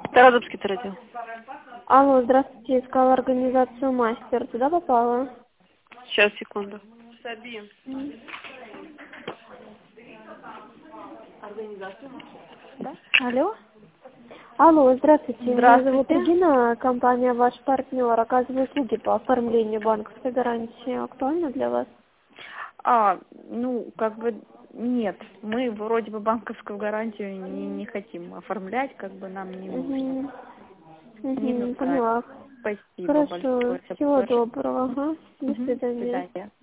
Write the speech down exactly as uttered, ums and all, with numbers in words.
Тарадовский отдел. Алло, здравствуйте, искала организацию «Мастер». Туда попала? Сейчас, секунду. М. Да? Алло? Алло, здравствуйте, меня зовут Здравствуйте. Регина, компания «Ваш партнер». Оказываю услуги по оформлению банковской гарантии. Актуально для вас? А, ну, как бы нет. Мы вроде бы банковскую гарантию не, не хотим оформлять, как бы нам не нужно. Угу. Не Угу, нужна. поняла. Спасибо Хорошо, большое. всего Хорошо. доброго. Ага. До Мгм. До свидания. свидания.